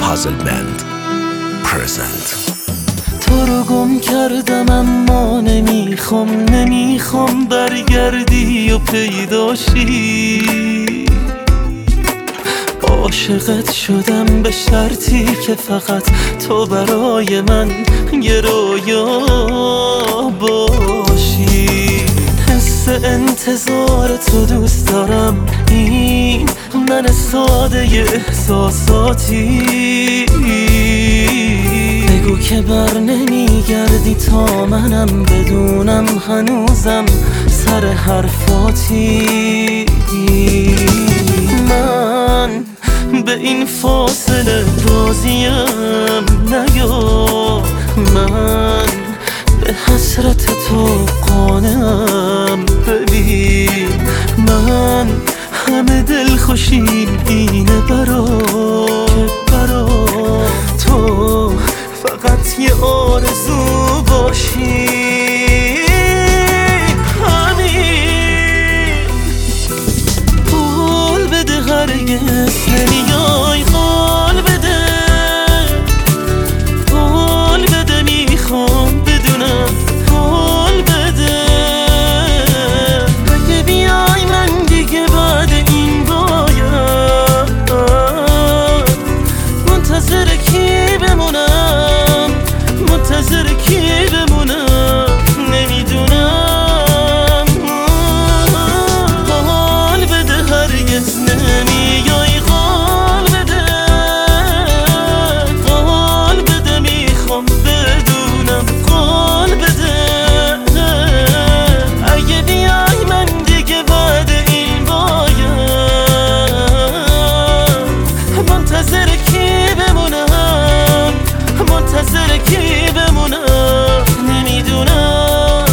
Puzzle Band present. تو رو گم کردم اما نمیخوام برگردی و پیداشی. عاشقت شدم به شرطی که فقط تو برای من یه رویا باشی. حس انتظار تو دوست دارم، این من ساده احساساتی. بگو که بر نمیگردی تا منم بدونم هنوزم سر حرفاتی. من به این فاصله راضیم، نیا من به حسرت تو قانعم. ببین من همه دلخوشیم اینه برا تو فقط یه آرزو باشی. همین قول بده هرگز نمیای، قول بده میخوام بدونم، قول بده اگه بیای من دیگه بعد این باید منتظر کی بمونم، منتظر کی بمونم نمیدونم. قول بده هرگز نمیای، قول بده میخوام بدونم، قول بده اگه بیای من دیگه بعد این باید منتظر کی بمونم، منتظر کی بمونم نمیدونم.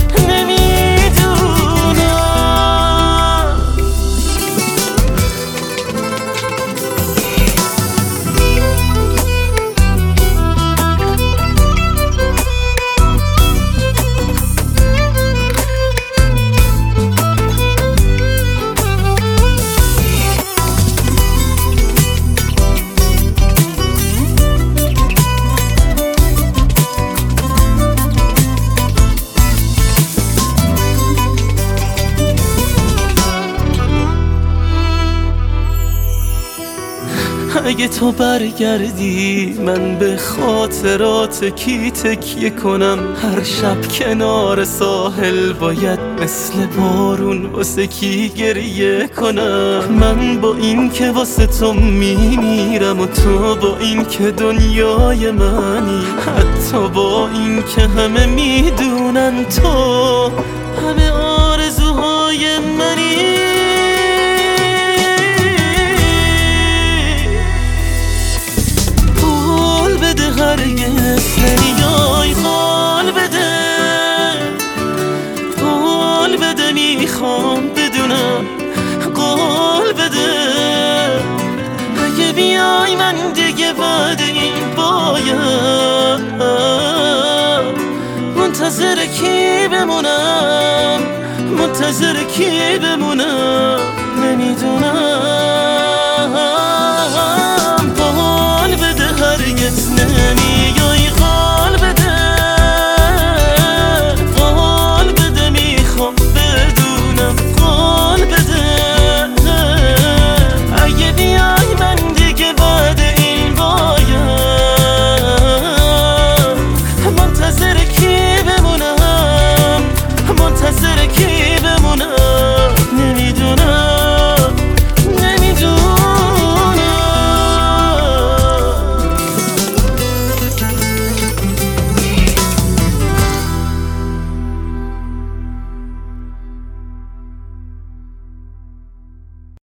اگه تو برگردی من به خاطرات کی تکیه کنم؟ هر شب کنار ساحل باید مثل بارون واسه کی گریه کنم؟ من با این که واسه تو میمیرم و تو با این که دنیای منی، حتی با این که همه میدونن تو همه آرزوهای منی. هرگز نمیای، قول بده میخوام بدونم، قول بده اگه بیای من دیگه بعد این باید منتظر کی بمونم، منتظر کی بمونم